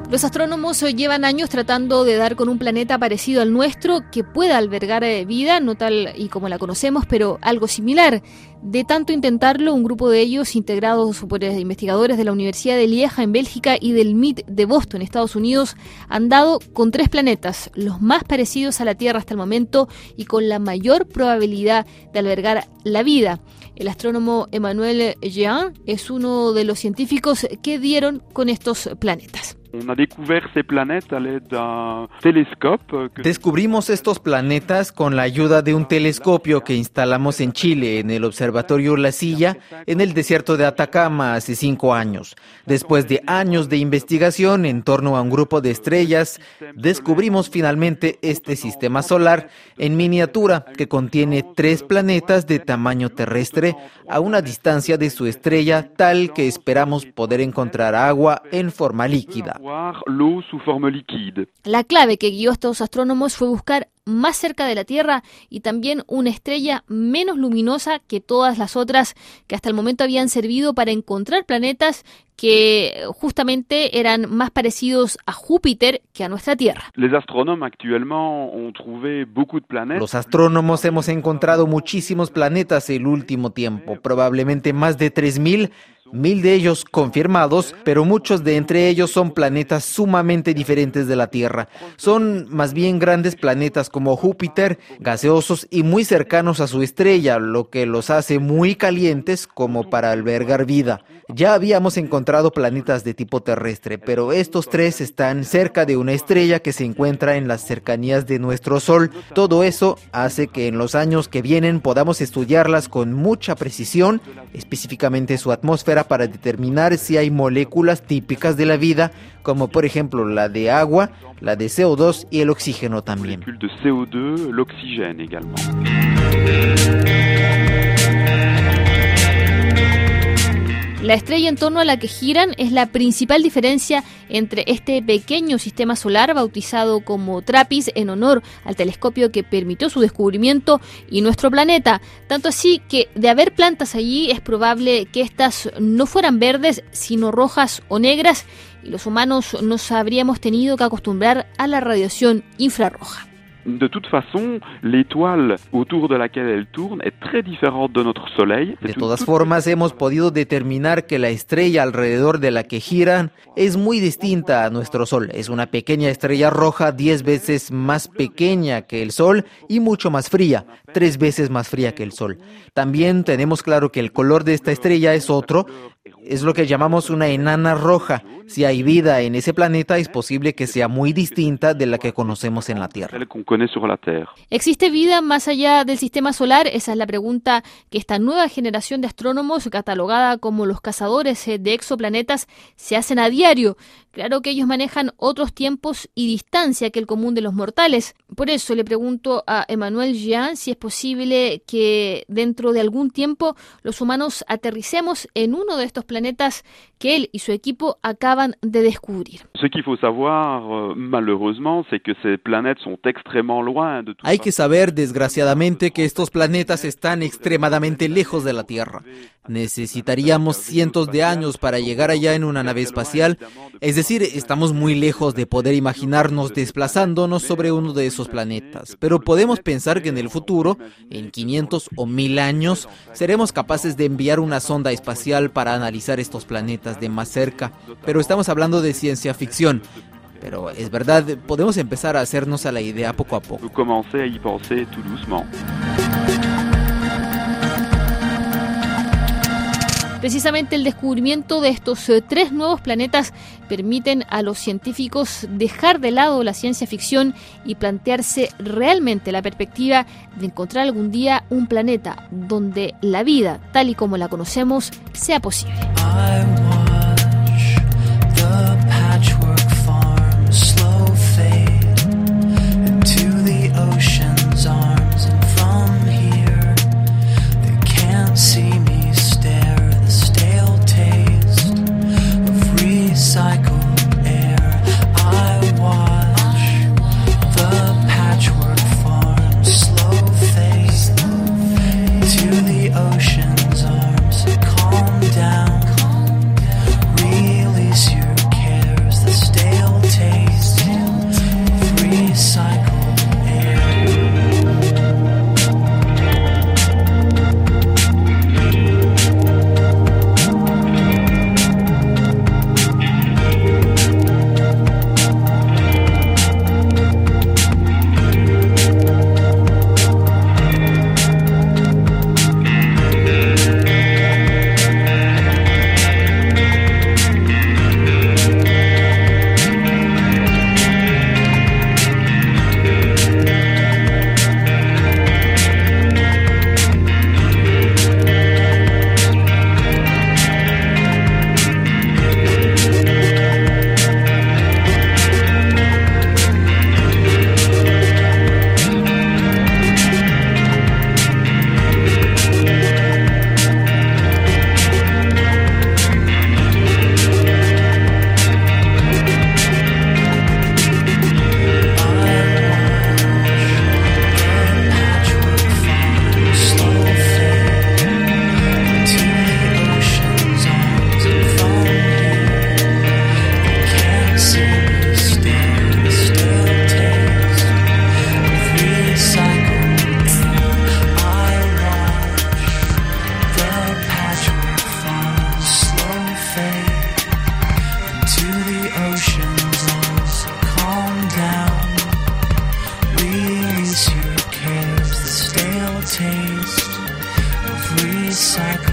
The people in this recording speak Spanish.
Los astrónomos llevan años tratando de dar con un planeta parecido al nuestro que pueda albergar vida, no tal y como la conocemos, pero algo similar. De tanto intentarlo, un grupo de ellos, integrados por investigadores de la Universidad de Lieja en Bélgica y del MIT de Boston, Estados Unidos, han dado con 3 planetas, los más parecidos a la Tierra hasta el momento y con la mayor probabilidad de albergar la vida. El astrónomo Emmanuel Jean es uno de los científicos que dieron con estos planetas. Descubrimos estos planetas con la ayuda de un telescopio que instalamos en Chile, en el Observatorio La Silla, en el desierto de Atacama hace 5 años. Después de años de investigación en torno a un grupo de estrellas, descubrimos finalmente este sistema solar en miniatura que contiene 3 planetas de tamaño terrestre a una distancia de su estrella tal que esperamos poder encontrar agua en forma líquida. La clave que guió a estos astrónomos fue buscar más cerca de la Tierra y también una estrella menos luminosa que todas las otras que hasta el momento habían servido para encontrar planetas que justamente eran más parecidos a Júpiter que a nuestra Tierra. Los astrónomos hemos encontrado muchísimos planetas el último tiempo, probablemente más de 3.000. 1.000 de ellos confirmados, pero muchos de entre ellos son planetas sumamente diferentes de la Tierra. Son más bien grandes planetas como Júpiter, gaseosos y muy cercanos a su estrella, lo que los hace muy calientes como para albergar vida. Ya habíamos encontrado planetas de tipo terrestre, pero estos 3 están cerca de una estrella que se encuentra en las cercanías de nuestro Sol. Todo eso hace que en los años que vienen podamos estudiarlas con mucha precisión, específicamente su atmósfera, para determinar si hay moléculas típicas de la vida, como por ejemplo la de agua, la de CO2 y el oxígeno también. La estrella en torno a la que giran es la principal diferencia entre este pequeño sistema solar bautizado como TRAPPIST en honor al telescopio que permitió su descubrimiento y nuestro planeta. Tanto así que de haber plantas allí es probable que estas no fueran verdes sino rojas o negras y los humanos nos habríamos tenido que acostumbrar a la radiación infrarroja. De toute façon, l'étoile autour de laquelle elle tourne est très différente de notre soleil. De todas formas, hemos podido determinar que la estrella alrededor de la que giran es muy distinta a nuestro Sol. Es una pequeña estrella roja 10 veces más pequeña que el Sol y mucho más fría, 3 veces más fría que el Sol. También tenemos claro que el color de esta estrella es otro. Es lo que llamamos una enana roja. Si hay vida en ese planeta, es posible que sea muy distinta de la que conocemos en la Tierra. ¿Existe vida más allá del sistema solar? Esa es la pregunta que esta nueva generación de astrónomos, catalogada como los cazadores de exoplanetas, se hacen a diario. Claro que ellos manejan otros tiempos y distancia que el común de los mortales. Por eso le pregunto a Emmanuel Jean si es posible que dentro de algún tiempo los humanos aterricemos en uno de estos planetas que él y su equipo acaban de descubrir. Hay que saber, desgraciadamente, que estos planetas están extremadamente lejos de la Tierra. Necesitaríamos cientos de años para llegar allá en una nave espacial. Es decir, estamos muy lejos de poder imaginarnos desplazándonos sobre uno de esos planetas. Pero podemos pensar que en el futuro, en 500 o 1000 años, seremos capaces de enviar una sonda espacial para analizar estos planetas de más cerca. Pero estamos hablando de ciencia ficción. Pero es verdad, podemos empezar a hacernos a la idea poco a poco. Precisamente el descubrimiento de estos 3 nuevos planetas permiten a los científicos dejar de lado la ciencia ficción y plantearse realmente la perspectiva de encontrar algún día un planeta donde la vida, tal y como la conocemos, sea posible. Ocean's arms, calm down. emotions calm down. Release your cares, the stale taste of recycled